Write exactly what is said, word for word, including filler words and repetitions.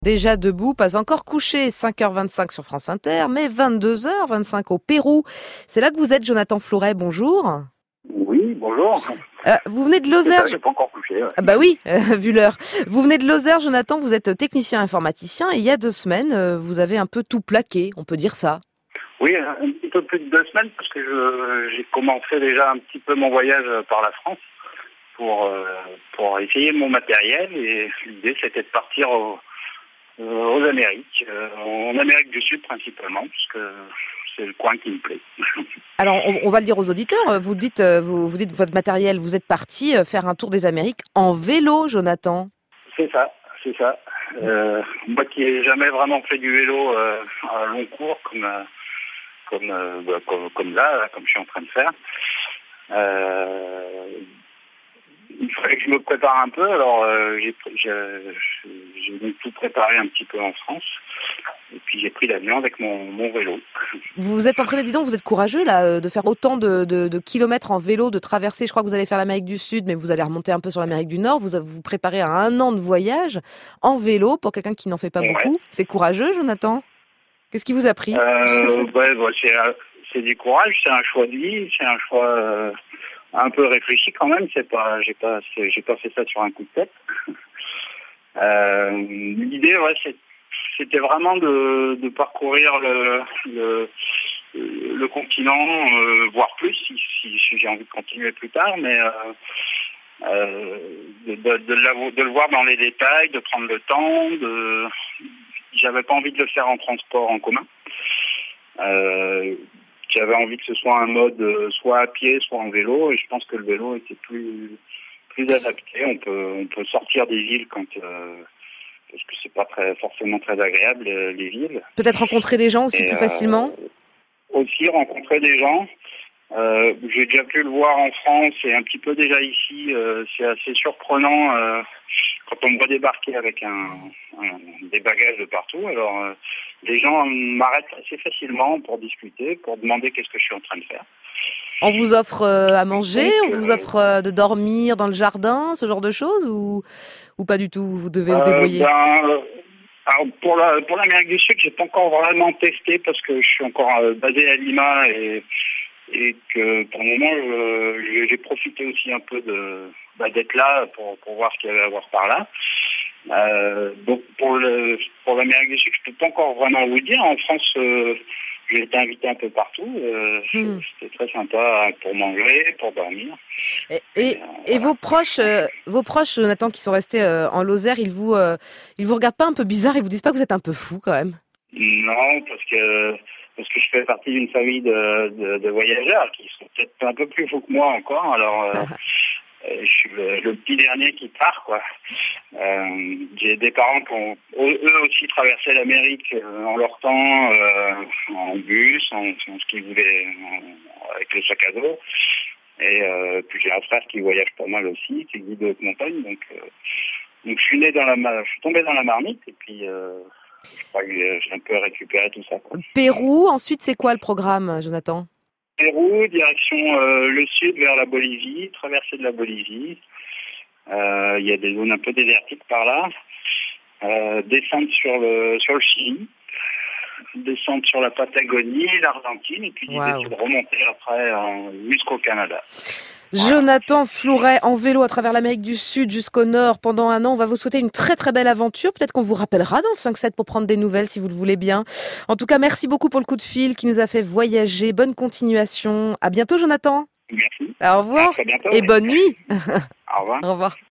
Déjà debout, pas encore couché, cinq heures vingt-cinq sur France Inter, mais vingt-deux heures vingt-cinq au Pérou. C'est là que vous êtes, Jonathan Flouret, bonjour. Oui, bonjour. Euh, vous venez de C'est Lozère. ça, j'ai pas encore couché. Ouais. Ah bah oui, euh, vu l'heure. Vous venez de Lozère, Jonathan, vous êtes technicien informaticien et il y a deux semaines, euh, vous avez un peu tout plaqué, on peut dire ça. Oui, un petit peu plus de deux semaines parce que je, j'ai commencé déjà un petit peu mon voyage par la France pour, euh, pour essayer mon matériel et l'idée c'était de partir au, euh, aux Amériques, euh, en Amérique du Sud principalement parce que c'est le coin qui me plaît. Alors, on, on va le dire aux auditeurs, vous dites, euh, vous, vous dites votre matériel, vous êtes parti euh, faire un tour des Amériques en vélo, Jonathan. C'est ça, c'est ça. Euh, moi qui n'ai jamais vraiment fait du vélo euh, à long cours comme... Euh, Comme, euh, bah, comme, comme là, comme je suis en train de faire. Euh, il fallait que je me prépare un peu, alors euh, j'ai, j'ai, j'ai tout préparé un petit peu en France, et puis j'ai pris l'avion avec mon, mon vélo. Vous vous êtes entraîné, dis donc, vous êtes courageux là, de faire autant de, de, de kilomètres en vélo, de traverser, je crois que vous allez faire l'Amérique du Sud, mais vous allez remonter un peu sur l'Amérique du Nord, vous vous préparez à un an de voyage en vélo, pour quelqu'un qui n'en fait pas Ouais. beaucoup. C'est courageux, Jonathan ? Qu'est-ce qui vous a pris ? euh, ouais, bah, c'est, c'est du courage, c'est un choix de vie, c'est un choix euh, un peu réfléchi quand même. C'est pas, j'ai pas, c'est, j'ai pas fait ça sur un coup de tête. Euh, l'idée, ouais, c'est, c'était vraiment de, de parcourir le, le, le continent, euh, voire plus, si, si, si j'ai envie de continuer plus tard, mais euh, euh, de, de, de, la, de le voir dans les détails, de prendre le temps, de J'avais pas envie de le faire en transport en commun. Euh, j'avais envie que ce soit un mode euh, soit à pied, soit en vélo, et je pense que le vélo était plus plus adapté. On peut on peut sortir des villes quand euh, parce que c'est pas très forcément très agréable les, les villes. Peut-être rencontrer des gens aussi Et, plus euh, facilement ? Aussi rencontrer des gens. Euh, j'ai déjà pu le voir en France et un petit peu déjà ici. Euh, c'est assez surprenant euh, quand on me voit débarquer avec un, un, des bagages de partout. Alors, euh, les gens m'arrêtent assez facilement pour discuter, pour demander qu'est-ce que je suis en train de faire. On vous offre euh, à manger, Donc, on vous euh, offre euh, de dormir dans le jardin, ce genre de choses, ou, ou pas du tout, vous devez vous euh, débrouiller ? ben, euh, alors pour la pour l'Amérique du Sud, j'ai pas encore vraiment testé parce que je suis encore euh, basé à Lima et et que pour le moment, euh, j'ai, j'ai profité aussi un peu de bah, d'être là pour, pour voir ce qu'il y avait à voir par là. Euh, donc pour le pour l'Amérique du Sud, je peux pas encore vraiment vous dire. En France, euh, j'ai été invité un peu partout. Euh, Hmm. C'était très sympa pour manger, pour dormir. Et, et, Et, euh, et voilà. vos proches, euh, vos proches, Jonathan, qui sont restés euh, en Lozère, ils vous, euh, ils vous regardent pas un peu bizarre, ils vous disent pas que vous êtes un peu fou quand même ? Non, parce que parce que je fais partie d'une famille de, de, de voyageurs qui sont peut-être un peu plus fous que moi encore. Alors euh, je suis le, le petit dernier qui part, quoi. Euh, j'ai des parents qui ont eux aussi traversé l'Amérique euh, en leur temps, euh, en bus, en, en ce qu'ils voulaient, en, avec le sac à dos. Et euh, puis j'ai un frère qui voyage pas mal aussi, qui est guide de haute montagne. Donc, euh, donc je suis né dans la, ma- je suis tombé dans la marmite et puis euh, je crois que j'ai un peu récupéré tout ça, quoi. Pérou, ensuite c'est quoi le programme, Jonathan ? Pérou, direction euh, le sud vers la Bolivie, traversée de la Bolivie. Euh, Il y a des zones un peu désertiques par là. Euh, descendre sur le sur le Chili, descendre sur la Patagonie, l'Argentine, et puis l'idée Waouh. c'est de remonter après euh, jusqu'au Canada. Voilà. Jonathan Flouret, en vélo à travers l'Amérique du Sud jusqu'au Nord pendant un an. On va vous souhaiter une très très belle aventure. Peut-être qu'on vous rappellera dans le cinq sept pour prendre des nouvelles si vous le voulez bien. En tout cas, merci beaucoup pour le coup de fil qui nous a fait voyager. Bonne continuation. À bientôt, Jonathan. Merci. Au revoir. À très bientôt. Et bonne nuit. Au revoir. Au revoir.